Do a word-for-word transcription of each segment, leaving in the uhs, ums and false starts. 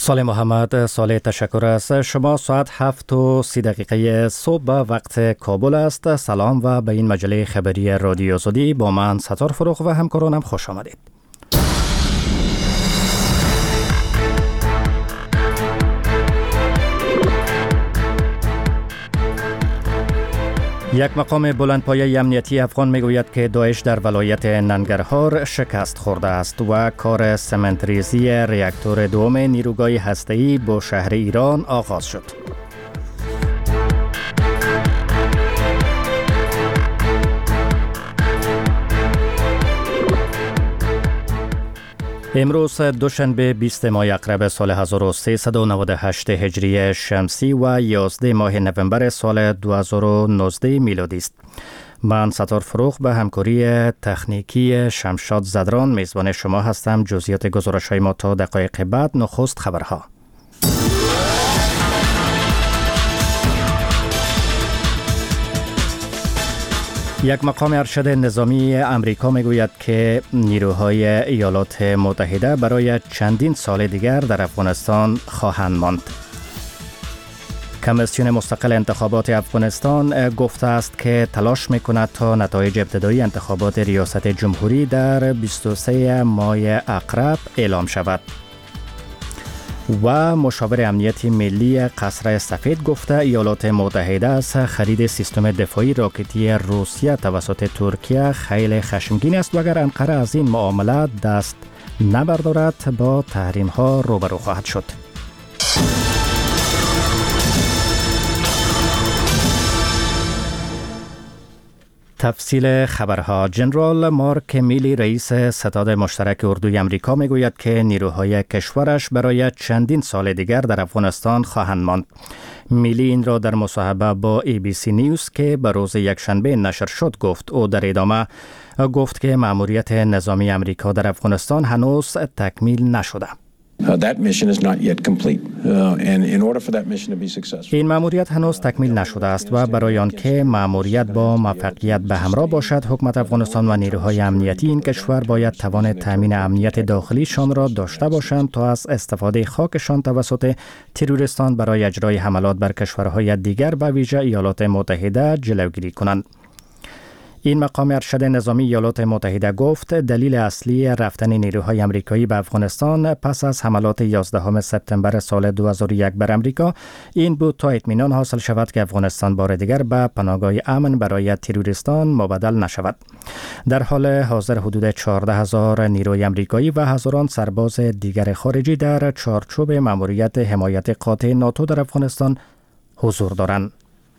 سال محمد، سال تشکر است. شما ساعت هفت و سی دقیقه صبح به وقت کابل است. سلام و به این مجله خبری رادیو آزادی با من ستار فروغ و همکارانم خوش آمدید. یک مقام بلندپایه امنیتی افغان میگوید که داعش در ولایت ننگرهار شکست خورده است و کار سمنتریزی راکتور دوم نیروگاه هسته‌ای با شهر ایران آغاز شد. امروز دوشنبه بیست ماه اقرب سال هزار و سیصد و نود و هشت هجری شمسی و یازده ماه نوامبر سال دو هزار و نوزده میلادی است. من ستار فروغ به همکاری تکنیکی شمشاد زدران میزبان شما هستم. جزئیات گزارش‌های ما تا دقایق بعد. نخست خبرها. یک مقام ارشد نظامی امریکا میگوید که نیروهای ایالات متحده برای چندین سال دیگر در افغانستان خواهند ماند. کمیسیون مستقل انتخابات افغانستان گفته است که تلاش میکند تا نتایج ابتدایی انتخابات ریاست جمهوری در بیست و سوم ماه اقرب اعلام شود. و مشاور امنیتی ملی قصر سفید گفته ایالات متحده از خرید سیستم دفاعی راکتی روسیه توسط ترکیه خیلی خشمگین است و اگر انقره از این معامله دست نبردارد با تحریم ها روبرو خواهد شد. تفصیل خبرها. جنرال مارک میلی رئیس ستاد مشترک اردوی امریکا میگوید که نیروهای کشورش برای چندین سال دیگر در افغانستان خواهند ماند. میلی این را در مصاحبه با ای بی سی نیوز که به روز یکشنبه نشر شد گفت. او در ادامه گفت که مأموریت نظامی امریکا در افغانستان هنوز تکمیل نشده. این مأموریت هنوز تکمیل نشده است و برای آنکه مأموریت با موفقیت به همراه باشد، حکومت افغانستان و نیروهای امنیتی این کشور باید توان تامین امنیت داخلیشان را داشته باشند تا از استفاده خاکشان توسط تروریستان برای اجرای حملات بر کشورهای دیگر به ویژه ایالات متحده جلوگیری کنند. این مقام ارشد نظامی ایالات متحده گفت دلیل اصلی رفتن نیروهای آمریکایی به افغانستان پس از حملات یازدهم سپتامبر سال دو هزار و یک بر امریکا این بود تا اطمینان حاصل شود که افغانستان بار دیگر به پناهگاه امن برای تروریستان مبدل نشود. در حال حاضر حدود چهارده هزار نیروی آمریکایی و هزاران سرباز دیگر خارجی در چارچوب مأموریت حمایت قاطع ناتو در افغانستان حضور دارند.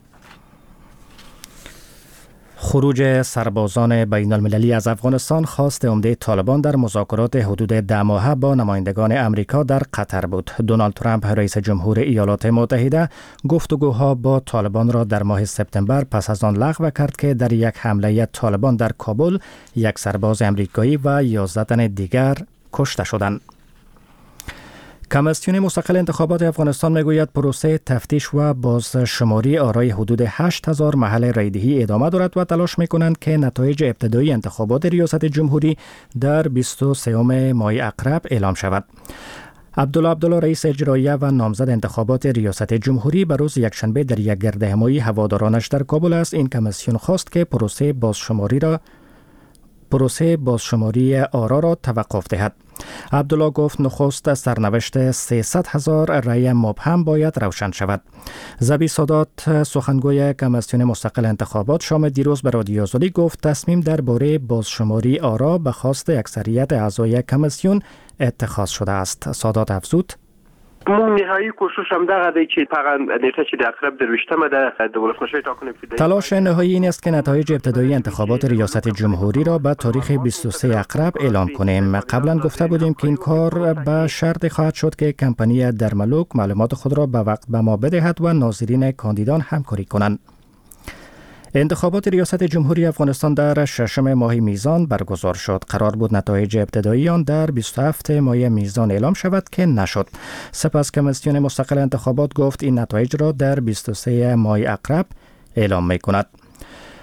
خروج سربازان بین المللی از افغانستان خواست عمده طالبان در مذاکرات حدود ده ماهه با نمایندگان امریکا در قطر بود. دونالد ترامپ رئیس جمهور ایالات متحده گفتگوها با طالبان را در ماه سپتامبر پس از آن لغو کرد که در یک حمله طالبان در کابل یک سرباز امریکایی و یازده تن دیگر کشته شدند. کمیسیون مستقل انتخابات افغانستان میگوید پروسه تفتیش و بازشماری آرای حدود هشت هزار محل رایدهی ادامه دارد و تلاش میکنند که نتایج ابتدایی انتخابات ریاست جمهوری در بیست و سوم ماه اقرب اعلام شود. عبدالله عبدالله رئیس اجراییه و نامزد انتخابات ریاست جمهوری به روز یکشنبه در یک گردهمایی هوادارانش در کابل است. این کمیسیون خواست که پروسه بازشماری را پروسه بازشماری آرا را توقف دهد. عبدالله گفت نخست سرنوشت سیصد هزار رأی مبهم باید روشن شود. زبی سادات سخنگوی کمیسیون مستقل انتخابات شام دیروز به رادیو آزادی گفت تصمیم درباره بازشماری آرا به خواست اکثریت اعضای کمیسیون اتخاذ شده است. سادات افزود مون نهایی کوشش هم دغه دی چې پغه نیټه چې د اقرب در وشتمه د ولسمشر ټاکنې ابتدایی تلاش نهایی این است که نتایج ابتدایی انتخابات ریاست جمهوری را به تاریخ بیست و سوم اقرب اعلام کنیم. قبلا گفته بودیم که این کار به شرط خواهد شد که کمپانی درملوک معلومات خود را به وقت به ما بدهد و ناظرین کاندیدان همکاری کنند. انتخابات ریاست جمهوری افغانستان در ششم ماه میزان برگزار شد. قرار بود نتایج ابتدایی آن در بیست و هفتم ماه میزان اعلام شود که نشد. سپس کمیسیون مستقل انتخابات گفت این نتایج را در بیست و سوم ماه اقرب اعلام می کند.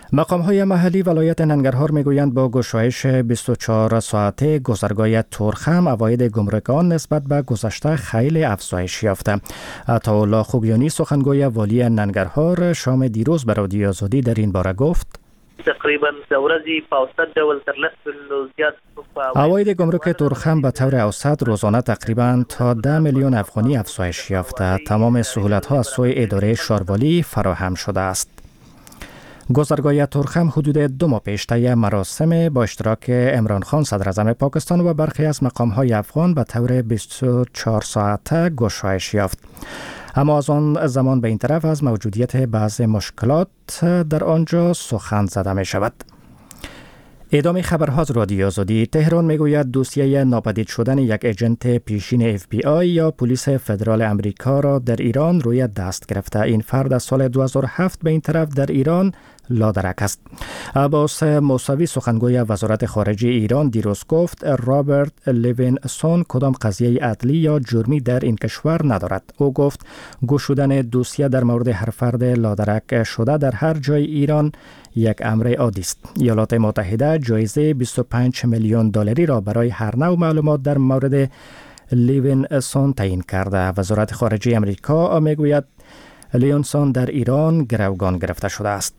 مقام‌های محلی ولایت ننگرهار میگویند با گشایش بیست و چهار ساعته گذرگاه تورخم عواید گمرک آن نسبت به گذشته خیلی افزایش یافته. عطاالله خوگیانی سخنگوی والی ننگرهار شام دیروز به رادیو آزادی در این باره گفت تقریبا دورزی پاوستد دول تر لس بل زیاد عواید گمرک تورخم به طور اوسط روزانه تقریبا تا ده میلیون افغانی افزایش یافته. تمام سهولت‌ها از سوی اداره شاروالی فراهم شده است. گذرگاه تورخم حدود دو ماه پیش طی مراسم با اشتراک عمران خان صدر اعظم پاکستان و برخی از مقام‌های افغان به طور بیست و چهار ساعته گشایش یافت. اما از آن زمان به این طرف از موجودیت بعضی مشکلات در آنجا سخن زده می شود. ادامه خبرها از رادیو آزادی. تهران میگوید دوسیه ناپدید شدن یک ایجنت پیشین اف بی آی یا پلیس فدرال امریکا را در ایران روی دست گرفته. این فرد از سال دو هزار و هفت به این طرف در ایران لادرک است. عباس موسوی سخنگوی وزارت خارجه ایران دیروز گفت رابرت لیوینسون کدام قضیه عدلی یا جرمی در این کشور ندارد. او گفت گشودن دوسیه در مورد هر فرد لادرک شده در هر جای ایران یک امر عادی است. ایالات متحده جایزه بیست و پنج میلیون دلاری را برای هر نوع معلومات در مورد لیوینسون تعیین کرده. وزارت خارجه امریکا میگوید لیوینسون در ایران گروگان گرفته شده است.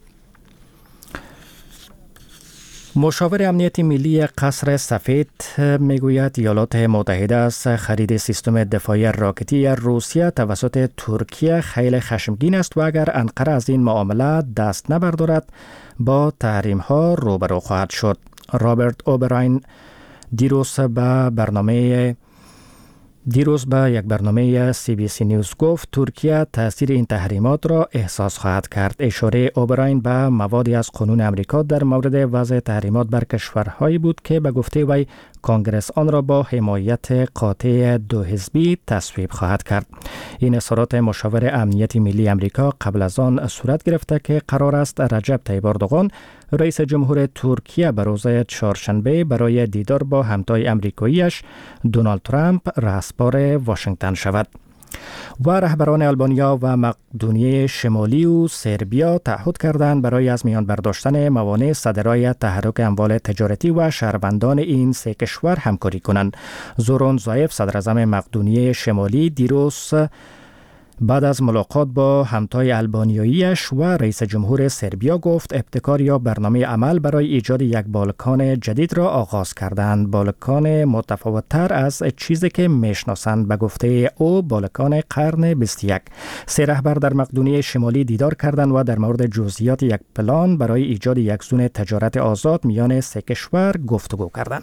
مشاور امنیت ملی قصر سفید میگوید ایالات متحده از خرید سیستم دفاعی راکتی روسیه توسط ترکیه خیلی خشمگین است و اگر انقره از این معامله دست نبردارد با تحریم ها روبرو خواهد شد. رابرت اوبراین دیروز به برنامه دیروز به یک برنامه سی بی سی نیوز گفت ترکیه تاثیر این تحریمات را احساس خواهد کرد. اشاره اوبراین به موادی از قانون امریکا در مورد وضع تحریمات بر کشورهایی بود که به گفته وی کنگرس آن را با حمایت قاطع دو حزبی تصویب خواهد کرد. این اظهارات مشاور امنیت ملی امریکا قبل از آن صورت گرفته که قرار است رجب طیب اردوغان رئیس جمهور ترکیه به روز چهارشنبه برای دیدار با همتای امریکاییش دونالد ترامپ رهسپار واشنگتن شود. و رهبران آلبانیا و مقدونیه شمالی و سربیا تعهد کردند برای از میان برداشتن موانع صادرای تحرک اموال تجارتی و شهروندان این سه کشور همکاری کنند. زورون زایف صدر اعظم مقدونیه شمالی دیروز بعد از ملاقات با همتای آلبانیاییش و رئیس جمهور سربیا گفت ابتکار یا برنامه عمل برای ایجاد یک بالکان جدید را آغاز کردند. بالکان متفاوت‌تر از چیزی که میشناسند. به گفته او بالکان قرن بیست و یک. سه رهبر در مقدونیه شمالی دیدار کردند و در مورد جزئیات یک پلان برای ایجاد یک زون تجارت آزاد میان سه کشور گفتگو کردند.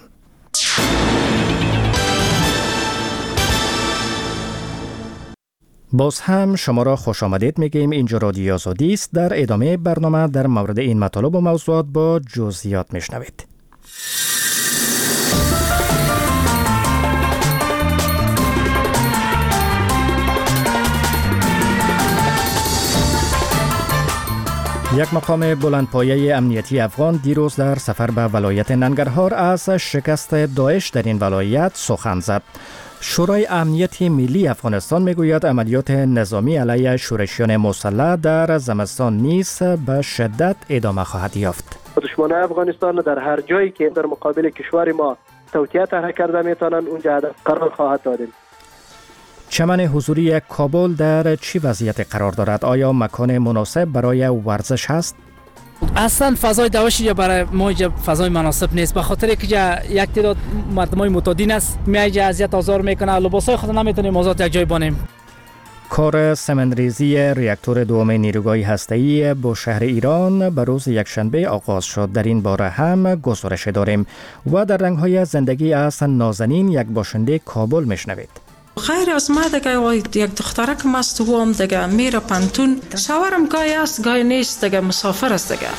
باز هم شما را خوش آمدید میگیم. اینجا رادیو آزادی است. در ادامه برنامه در مورد این مطالب و موضوعات با جزئیات میشنوید. یک مقام بلندپایه امنیتی افغان دیروز در سفر به ولایت ننگرهار از شکست داعش در این ولایت سخن زد. شورای امنیت ملی افغانستان میگوید عملیات نظامی علیه شورشیان مسلح در زمستان نیز به شدت ادامه خواهد یافت. دشمنان افغانستان در هر جایی که در مقابل کشور ما توطئه طرح کرده میتونن اونجا هدف قرار خواهد دادیم. چمن حضوری کابل در چی وضعیت قرار دارد؟ آیا مکان مناسب برای ورزش است؟ اصلا فضای داعش یا برای ما فضای مناسب نیست، به خاطر که یک تعداد مردمای متعدین است میایجا اذیت آزار میکنه، لباسای خود نمیتونیم آزاد یک جای بانیم. کار سمنریزی ریاکتور دوم نیروگاه هسته‌ای بوشهر ایران به روز یکشنبه آغاز شد. در این باره هم گزارش داریم و در رنگ‌های زندگی از نازنین یک باشنده کابل میشنوید. خیر از ما دیگه یک دخترک مست هم دیگه میره پنتون، شوهرم گاهی است گاهی نیست دیگه، مسافر است دیگه.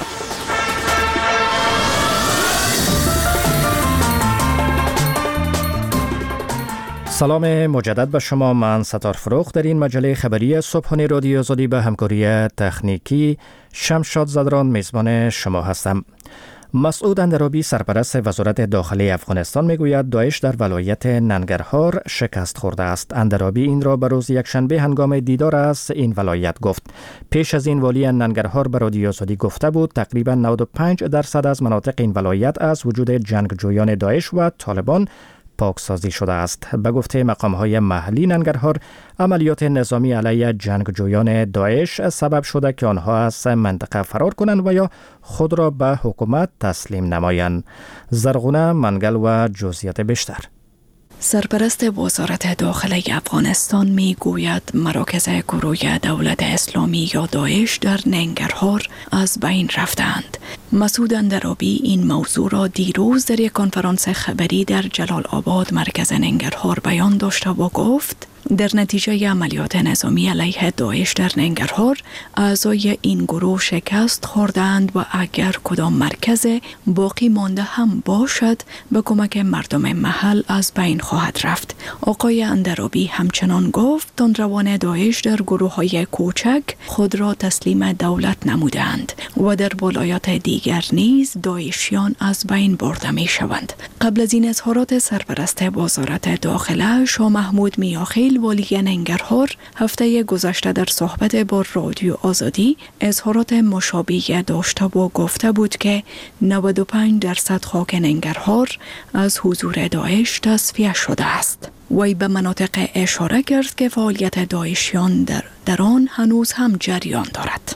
سلام مجدد به شما. من ستار فروخ در این مجله خبری صبحانه رادیو آزادی به همکاری تکنیکی شمشاد زدران میزبان شما هستم. مسعود اندرابی سرپرست وزارت داخلی افغانستان میگوید داعش در ولایت ننگرهار شکست خورده است. اندرابی این را به روز یکشنبه هنگام دیدار از این ولایت گفت. پیش از این والی ننگرهار به رادیو آزادی گفته بود تقریبا نود و پنج درصد از مناطق این ولایت از وجود جنگجویان داعش و طالبان پاکسازی شده است. به گفته مقام‌های محلی ننگرهار، عملیات نظامی علیه جنگجویان داعش سبب شده که آنها از منطقه فرار کنند و یا خود را به حکومت تسلیم نمایند. زرغونه منگل و جزئیات بیشتر. سرپرست وزارت داخلی افغانستان می گوید مراکز گروه دولت اسلامی یا داعش در ننگرهار از بین رفتند. مسعود اندرابی این موضوع را دیروز در یک کنفرانس خبری در جلال آباد مرکز ننگرهار بیان داشته و گفت در نتیجه عملیات نظامی علیه داعش در ننگرهار اعضای این گروه شکست خوردند و اگر کدام مرکز باقی مانده هم باشد به کمک مردم محل از بین خواهد رفت. آقای اندرابی همچنان گفت تندروان داعش در گروه های کوچک خود را تسلیم دولت نمودند و در ولایات دیگر نیز داعشیان از بین برده می شوند. قبل از این اظهارات سرپرست وزارت داخله شاه محمود میاخیل والی ننگرهار هفته گذشته در صحبت با رادیو آزادی اظهارات مشابه داشته و گفته بود که نود و پنج درصد خاک ننگرهار از حضور داعش تصفیه شده است. وی به مناطق اشاره کرد که فعالیت داعشیان در, در آن هنوز هم جریان دارد.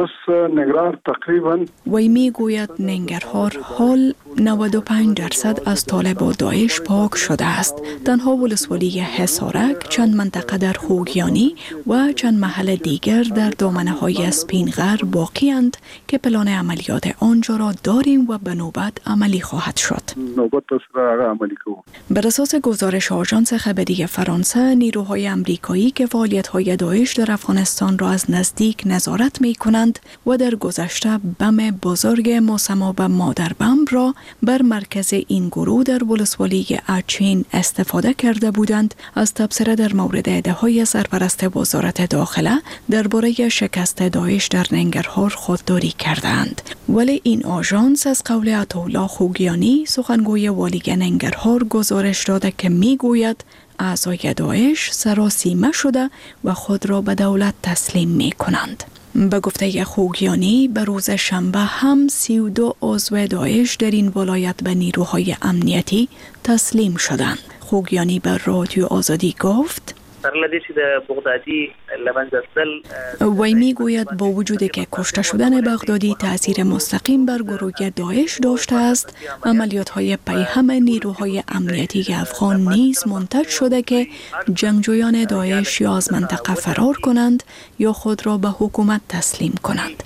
وی می گوید ننگرهار حال نود و پنج درصد از طالب و داعش پاک شده است. تنها ولسوالی حصارک، چند منطقه در خوگیانی و چند محل دیگر در دامنه های سپینغر باقی اند که پلان عملیات آنجا را داریم و به نوبت عملی خواهد شد. بر اساس گزارش آژانس خبری فرانسه، نیروهای امریکایی که فعالیت‌های داعش در افغانستان را از نزدیک نظارت می‌کنند و در گذشته بم بزرگ مسمى به مادر بم را بر مرکز این گروه در ولسوالی اچین استفاده کرده بودند، از تبصره در مورد ادعاهای سرپرست وزارت داخله درباره شکست داعش در ننگرهار خودداری کردند. ولی این آژانس از قول عطاالله خوگیانی، سخنگوی والی ننگرهار، گزارش داده که میگوید اعضای داعش سراسیمه شده و خود را به دولت تسلیم می کنند. به گفته خوگیانی به روز شنبه هم سی و دو عضو داعش در این ولایت به نیروهای امنیتی تسلیم شدند. خوگیانی به رادیو آزادی گفت وی می گوید با وجود که کشته شدن بغدادی تأثیر مستقیم بر گروه داعش داشته است، عملیات های پیهم نیروهای امنیتی افغان نیز منتج شده که جنگجویان داعش یا از منطقه فرار کنند یا خود را به حکومت تسلیم کنند.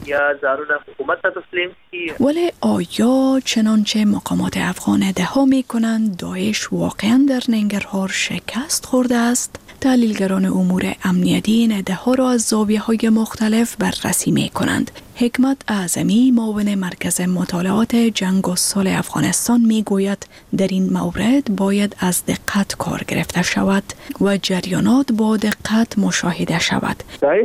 ولی آیا چنانچه مقامات افغان ادعا می کنند داعش واقعا در ننگرهار شکست خورده است؟ تحلیلگران امور امنیتی این ادعا را از زاویه‌های مختلف بررسی می‌کنند. حکمت اعظمی، معاون مرکز مطالعات جنگ و صلح افغانستان، میگوید در این مورد باید از دقت کار گرفته شود و جریانات با دقت مشاهده شود.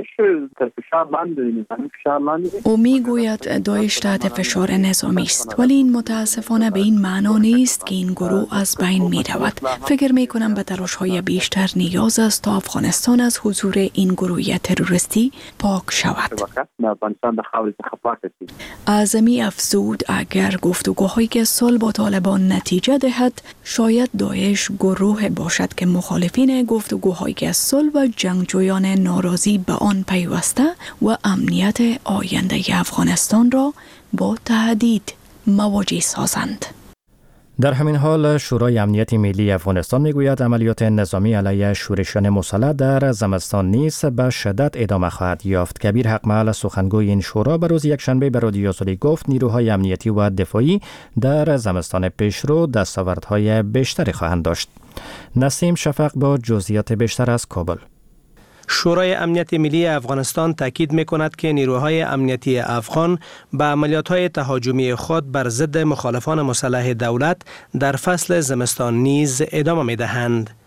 او میگوید داعش تحت فشار نظامی است، ولی این متاسفانه به این معنا نیست که این گروه از بین می رود. فکر می کنم به تلاش‌های بیشتر نیاز است تا افغانستان از حضور این گروه تروریستی پاک شود. اعظمی افزود اگر گفتگوهایی که صلح با طالبان نتیجه دهد، شاید داعش گروه باشد که مخالفین گفتگوهایی که صلح و جنگجویان ناراضی به آن پیوسته و امنیت آینده افغانستان را با تهدید مواجه سازند. در همین حال شورای امنیت ملی افغانستان میگوید عملیات نظامی علیه شورشیان مسلح در زمستان نیز به شدت ادامه خواهد یافت. کبیر حقمحل سخنگوی این شورا به روز یکشنبه به رادیو آزادی گفت نیروهای امنیتی و دفاعی در زمستان پیشرو دستاوردهای بیشتری خواهند داشت. نسیم شفق با جزئیات بیشتر از کابل. شورای امنیت ملی افغانستان تاکید می‌کند که نیروهای امنیتی افغان به عملیات‌های تهاجمی خود بر ضد مخالفان مسلح دولت در فصل زمستان نیز ادامه می‌دهند.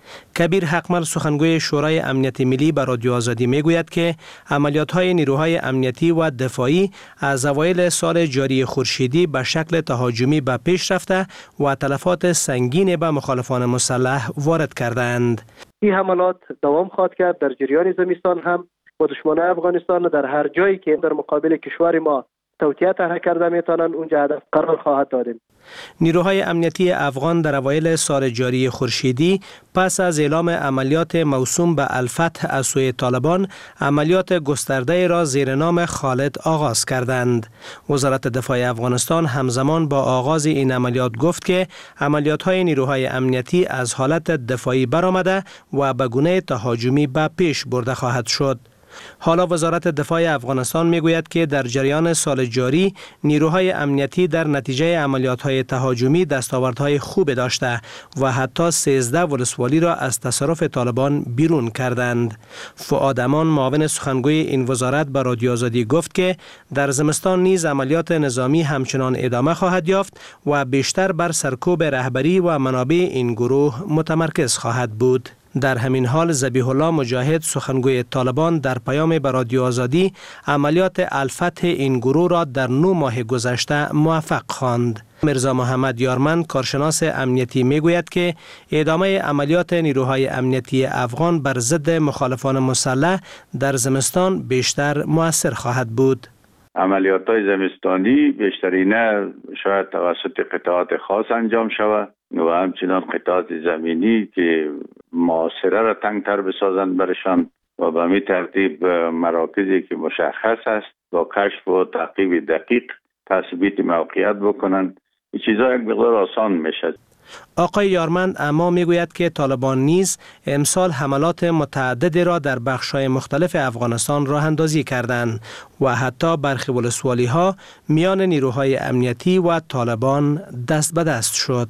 کبیر حقمل سخنگوی شورای امنیت ملی به رادیو آزادی میگوید که عملیات‌های نیروهای امنیتی و دفاعی از اوایل سال جاری خورشیدی به شکل تهاجمی به پیش رفته و تلفات سنگین به مخالفان مسلح وارد کردند. این حملات دوام خواهد کرد در جریان زمستان هم و دشمنان افغانستان در هر جایی که در مقابل کشور ما توطئه طرح کرده میتونن اونجا هدف قرار خواهد دادیم. نیروهای امنیتی افغان در اوایل سال جاری خورشیدی پس از اعلام عملیات موسوم به الفتح از سوی طالبان عملیات گسترده را زیر نام خالد آغاز کردند. وزارت دفاع افغانستان همزمان با آغاز این عملیات گفت که عملیات‌های نیروهای امنیتی از حالت دفاعی برآمده و به گونه تهاجمی به پیش برده خواهد شد. حالا وزارت دفاع افغانستان میگوید که در جریان سال جاری نیروهای امنیتی در نتیجه عملیات‌های تهاجمی دستاوردهای خوب داشته و حتی سیزده ولسوالی را از تصرف طالبان بیرون کردند. فؤاد امان معاون سخنگوی این وزارت به رادیو آزادی گفت که در زمستان نیز عملیات نظامی همچنان ادامه خواهد یافت و بیشتر بر سرکوب رهبری و منابع این گروه متمرکز خواهد بود. در همین حال ذبیح الله مجاهد سخنگوی طالبان در پیام به رادیو آزادی عملیات الفتح این گروه را در نه ماه گذشته موفق خواند. مرزا محمد یارمن کارشناس امنیتی میگوید که ادامه عملیات نیروهای امنیتی افغان بر ضد مخالفان مسلح در زمستان بیشتر مؤثر خواهد بود. عملیات‌های زمستانی بیشترینه شاید توسط قطعات خاص انجام شود و همچنان قطعات زمینی که محاصره را تنگتر بسازند برشان و به می ترتیب مراکزی که مشخص است با کشف و تعقیب دقیق تثبیت موقعیت بکنند. این چیزا یک مقدار آسان میشد. آقای یارمند اما میگوید که طالبان نیز امسال حملات متعددی را در بخش‌های مختلف افغانستان راه اندازی کردند و حتی برخی ولسوالی‌ها میان نیروهای امنیتی و طالبان دست به دست شد.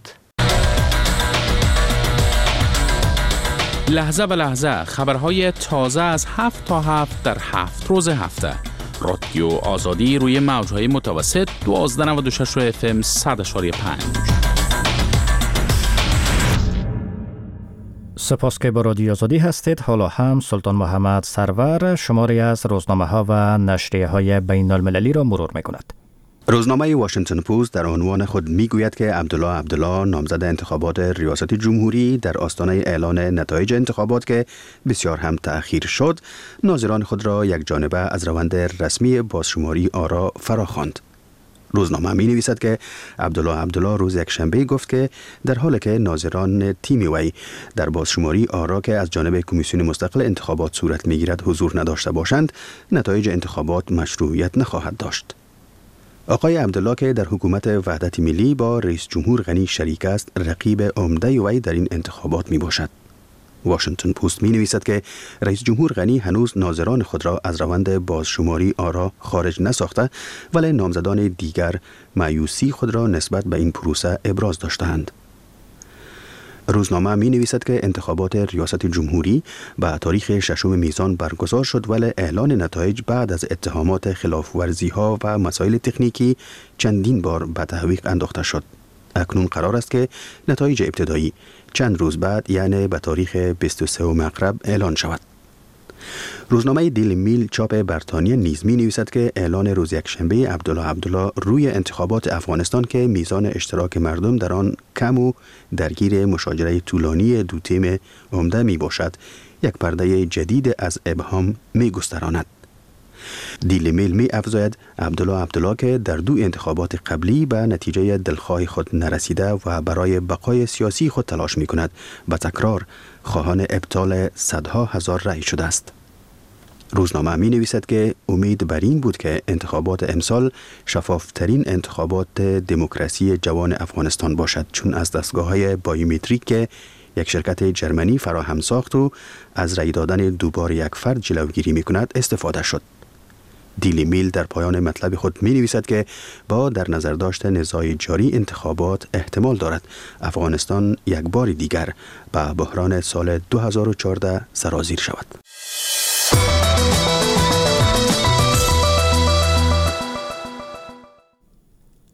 لحظه به لحظه خبرهای تازه از هفت تا هفت در هفت روز هفته. رادیو آزادی روی موج‌های متوسط دوازده نود و شش اف ام صد و پنج. سپاس که با رادیو آزادی هستید. حالا هم سلطان محمد سرور شماری از روزنامه ها و نشریه های بین المللی را مرور می کند. روزنامه واشنگتن پست در عنوان خود میگوید که عبدالله عبدالله نامزد انتخابات ریاست جمهوری در آستانه اعلان نتایج انتخابات که بسیار هم تأخیر شد، ناظران خود را یک جانبه از روند رسمی بازشماری آرا فراخواند. روزنامه می نویسد که عبدالله عبدالله روز یکشنبه گفت که در حالی که ناظران تیم وی در بازشماری آرا که از جانب کمیسیون مستقل انتخابات صورت می گیرد حضور نداشته باشند، نتایج انتخابات مشروعیت نخواهد داشت. آقای عبدالله که در حکومت وحدت ملی با رئیس جمهور غنی شریک است، رقیب عمده وی در این انتخابات می باشد. واشنگتن پست می نویسد که رئیس جمهور غنی هنوز ناظران خود را از روند بازشماری آرا خارج نساخته، ولی نامزدان دیگر مایوسی خود را نسبت به این پروسه ابراز داشتند. روزنامه می نویسد که انتخابات ریاست جمهوری به تاریخ ششم میزان برگزار شد، ولی اعلان نتایج بعد از اتهامات خلاف ورزی ها و مسائل تکنیکی چندین بار به تحقیق انداخته شد. اکنون قرار است که نتایج ابتدایی چند روز بعد، یعنی به تاریخ بیست و سوم مغرب اعلان شود. روزنامه دیلی میل چاپ بریتانیا نیز می نویسد که اعلان روز یکشنبه عبدالله عبدالله روی انتخابات افغانستان که میزان اشتراک مردم در آن کم و درگیر مشاجره طولانی دو تیم عمده می باشد، یک پرده جدید از ابهام می گستراند. دیلی میل می افزاید عبدالله عبدالله که در دو انتخابات قبلی به نتیجه دلخواه خود نرسیده و برای بقای سیاسی خود تلاش می کند، به تکرار خواهان ابطال صدها هزار رأی شده است. روزنامه می نویسد که امید بر این بود که انتخابات امسال شفافترین انتخابات دموکراسی جوان افغانستان باشد، چون از دستگاه‌های بایومتریک که یک شرکت جرمنی فراهم ساخت و از رأی دادن دوبار یک فرد جلوگیری می کند استفاده شد. دیلی میل در پایان مطلب خود می نویسد که با در نظر داشت نزاع جاری انتخابات احتمال دارد افغانستان یک بار دیگر به بحران سال دو هزار و چهارده سرازیر شود.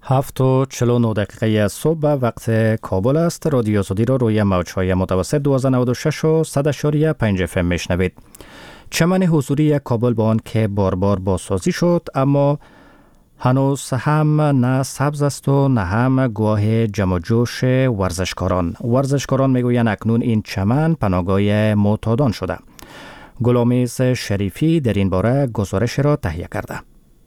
هفت و چهل و نه دقیقه صبح وقت کابل است. رادیو آزادی را روی موج‌های متوسط دویست و نود و شش و صد اشاری پنج اف ام میشنوید. چمن حضوری کابل با آن که بار بار بازسازی شد، اما هنوز هم نه سبز است و نه هم گواه جمع و جوش ورزشکاران. ورزشکاران میگویند اکنون این چمن پناهگاه معتادان شده. گلامیز شریفی در این باره گزارش را تهیه کرده.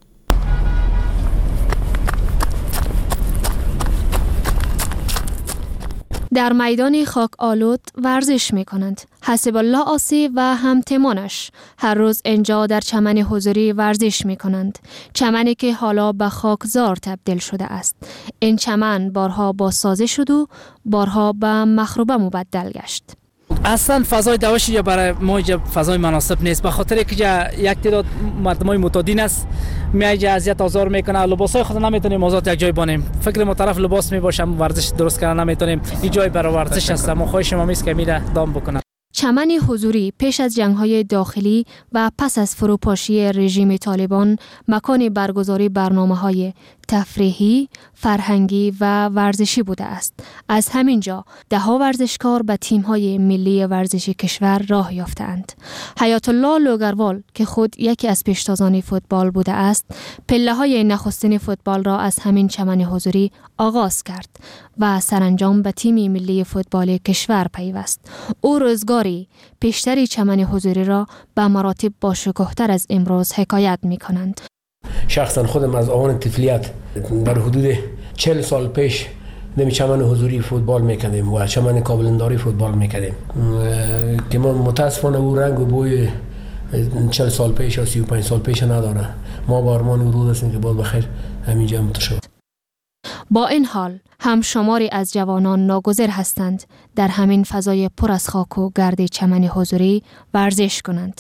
در میدان خاک آلود ورزش می کنند. حسب الله آسی و همتمانش هر روز اینجا در چمن حضوری ورزش می کنند. چمنی که حالا به خاکزار تبدیل شده است. این چمن بارها بازسازی شد و بارها به مخروبه مبدل گشت. اصلا فضای دوشی برای ما فضای مناسب نیست، به خاطر که یک تعداد مردمای معتادین است، میای اذیت آزار میکنه، لباسای خود نمیتونیم آزاد یک جای بانیم. فکر ما طرف لباس میباشم ورزش درست کردن نمیتونیم. این جای برای ورزش است، ما خواهش ما میست که میره دام بکنه. چمن حضوری پیش از جنگ‌های داخلی و پس از فروپاشی رژیم طالبان مکان برگزاری برنامه‌های تفریحی، فرهنگی و ورزشی بوده است. از همین جا ده‌ها ورزشکار به تیم‌های ملی ورزشی کشور راه یافتند. حیات الله لوگروال که خود یکی از پیشتازان فوتبال بوده است، پله‌های نخستین فوتبال را از همین چمن حضوری آغاز کرد و سرانجام به تیم ملی فوتبال کشور پیوست. او روزگاری پیشتری چمن حضوری را به مراتب با شکوه‌تر از امروز حکایت می‌کنند. شخصا خودم از آن طفولیت در حدود چهل سال پیش در چمن حضوری فوتبال میکردیم و چمن کابلنداری فوتبال میکردیم که ما متاسفانه او رنگ و بوی چهل سال پیش یا سی و پنج سال پیش نداره. ما با ارمان ورود هستیم که باز بخیر همینجا متشد. با این حال هم شماری از جوانان ناگزیر هستند در همین فضای پر از خاک و گرد چمن حضوری ورزش کنند.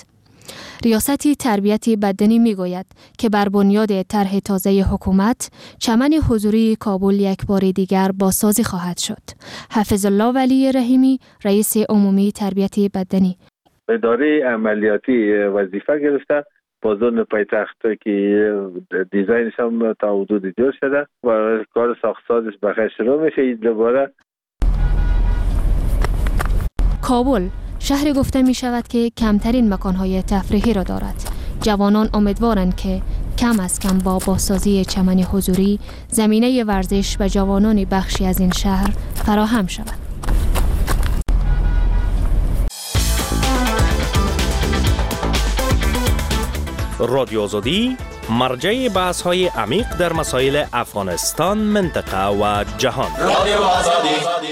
ریاست تربیت بدنی میگوید که بر بنیاد طرح تازه حکومت چمن حضوری کابل یک بار دیگر بازسازی خواهد شد. حفظ الله ولی رحیمی رئیس عمومی تربیت بدنی: اداره عملیاتی وظیفه گرفته بازون پایتخت که دیزاینش هم تا حدود جور شده و کار ساخت‌سازش بخیر شروع میشه. دوباره کابل شهر گفته می شود که کمترین مکانهای تفریحی را دارد. جوانان امیدوارند که کم از کم با بازسازی چمن حضوری زمینه ورزش به جوانان بخشی از این شهر فراهم شود. رادیو آزادی مرجع بحث‌های عمیق در مسائل افغانستان، منطقه و جهان. رادیو آزادی.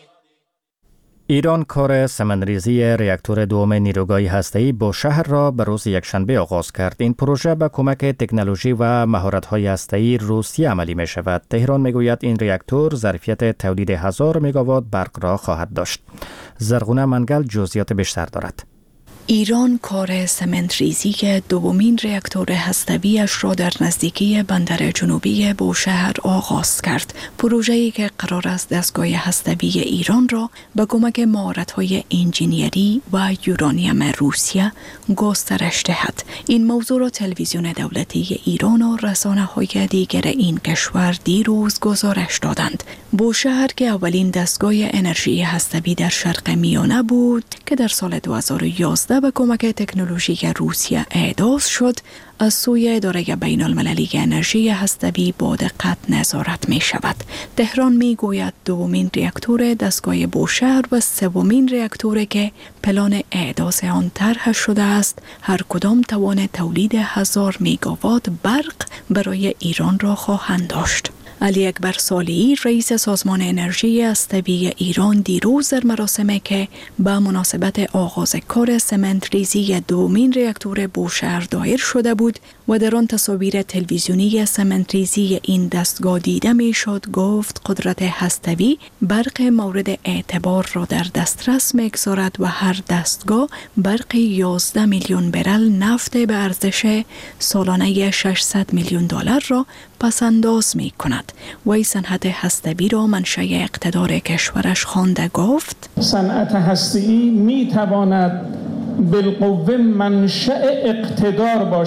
ایران کار سمنریزی راکتور دوم نیروگاه هسته‌ای با شهر را به روز یکشنبه آغاز کرد. این پروژه با کمک تکنولوژی و مهارت‌های هسته‌ای روسیه عملی می‌شود. تهران می‌گوید این راکتور ظرفیت تولید هزار مگاوات برق را خواهد داشت. زرغونه منگل جزئیات بیشتر دارد. ایران کار سمنت ریزی دومین راکتور هسته‌ای‌اش را در نزدیکی بندر جنوبی بوشهر آغاز کرد. پروژه‌ای که قرار است دستگاه هسته‌ای ایران را با کمک مهارت‌های انجینیری و یورانیم روسیه گسترش دهد. این موضوع را تلویزیون دولتی ایران و رسانه‌های دیگر این کشور دیروز گزارش دادند. بوشهر که اولین دستگاه انرژی هسته‌ای در شرق میانه بود که در سال دو هزار و یازده به کمک تکنولوژی روسیه احداث شد، از سوی اداره بین المللی انرژی هسته‌ای با دقت نظارت می شود. تهران می گوید دومین راکتور دستگاه بوشهر و سومین راکتوری که پلان احداث آن طرح شده است، هر کدام توان تولید هزار مگاوات برق برای ایران را خواهند داشت. علی اکبر صالحی رئیس سازمان انرژی هسته‌ای ایران دیروز در مراسمی که به مناسبت آغاز کار سمنت ریزی دومین راکتور بوشهر دایر شده بود و در آن تصاویر تلویزیونی سمنت ریزی این دستگاه دیده میشد، گفت قدرت هسته‌ای برق مورد اعتبار را در دسترس می‌گذارد و هر دستگاه برق یازده میلیون برل نفت به ارزش سالانه ششصد میلیون دلار را پس انداز می کند. وی صنعت هسته‌ای را منشأ اقتدار کشورش خوانده گفت: صنعت هسته‌ای می تواند بالقوه منشأ اقتدار باشد.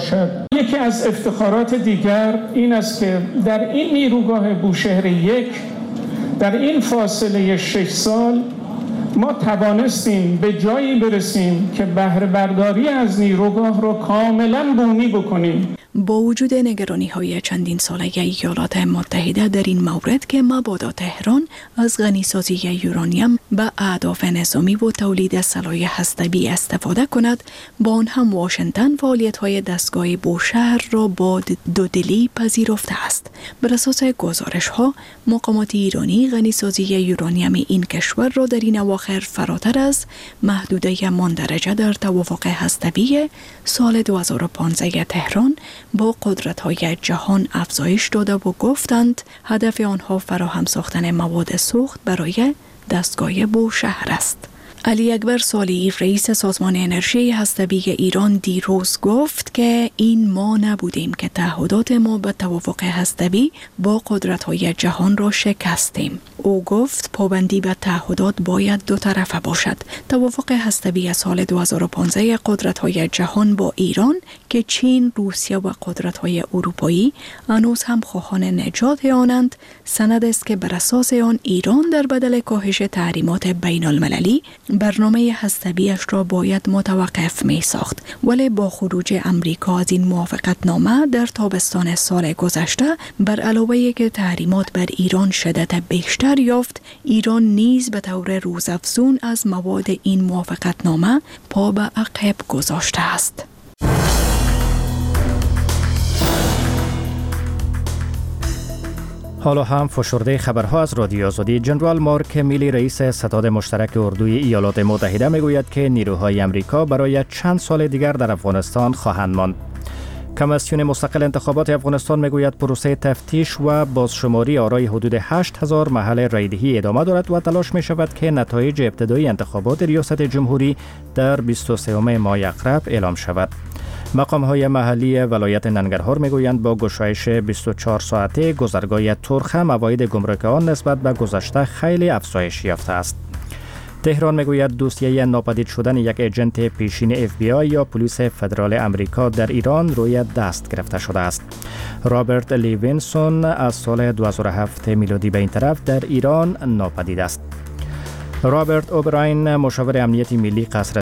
یکی از افتخارات دیگر این است که در این نیروگاه بوشهر یک در این فاصله شش سال ما توانستیم به جایی برسیم که بهره برداری از نیروگاه رو کاملا بومی بکنیم. با وجود نگرانی های چندین ساله ایالات متحده در این مورد که مبادا تهران از غنیسازی یورانیم به اهداف نظامی و تولید سلاح هسته‌ای استفاده کند، با آن هم واشنگتن فعالیت های دستگاه بوشهر را با دودلی پذیرفته است. بر اساس گزارش ها، مقامات ایرانی غنیسازی یورانیم این کشور را در این اواخر فراتر از محدوده مندرجه در توافق هسته‌ای سال دو هزار و پانزده تهران با قدرت‌های جهان افزایش داده و گفتند هدف آنها فراهم ساختن مواد سوخت برای دستگاه بوشهر است. علی اکبر صالحی رئیس سازمان انرژی هسته‌ای ایران دیروز گفت که این ما نبودیم که تعهدات ما به توافق هسته‌ای با قدرت‌های جهان را شکستیم. او گفت پابندی به تعهدات باید دو طرفه باشد. توافق هسته‌ای سال دو هزار و پانزده قدرت‌های جهان با ایران که چین، روسیه و قدرت‌های اروپایی هنوز هم خواهان نجات آنند، سند است که بر اساس آن ایران در بدل کاهش تحریمات بین‌المللی برنامه هسته‌ایش را باید متوقف می ساخت. ولی با خروج امریکا از این موافقتنامه در تابستان سال گذشته، بر علاوه که تحریمات بر ایران شدت بیشتر یافت، ایران نیز به طور روزافزون از مواد این موافقتنامه پا به عقب گذاشته است. حالا هم فشرده خبرها از رادیو آزادی. جنرال مارک میلی رئیس ستاد مشترک اردوی ایالات متحده میگوید که نیروهای امریکا برای چند سال دیگر در افغانستان خواهند ماند. کمیسیون مستقل انتخابات افغانستان میگوید پروسه تفتیش و بازشماری آرای حدود هشت هزار محل رایدهی ادامه دارد و تلاش می شود که نتایج ابتدایی انتخابات ریاست جمهوری در بیست و سوم ماه اقرب اعلام شود. مقام‌های محلی ولایت ننگرهار میگویند با گشایش بیست و چهار ساعته گذرگاه ترخه مواعید گمرک آن نسبت به گذشته خیلی افزایش یافته است. تهران میگوید دوسیه ناپدید شدن یک ایجنت پیشین اف بی آی یا پلیس فدرال امریکا در ایران روی دست گرفته شده است. رابرت لیوینسون از سال دو هزار و هفت میلادی به این طرف در ایران ناپدید است. رابرت اوبراین مشاور امنیتی ملی قصر